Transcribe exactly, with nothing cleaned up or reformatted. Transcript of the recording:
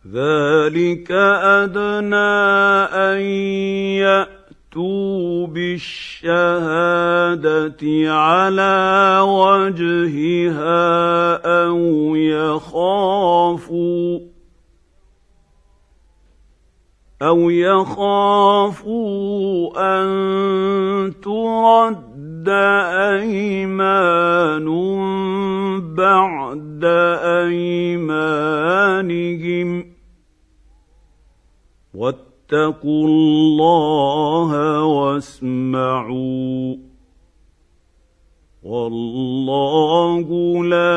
ذلك أدنى أن يأتوا بالشهادة على وجهها أو يخافوا أو يخافوا أن ترد أيمان بعد أيمانهم واتقوا الله واسمعوا والله لا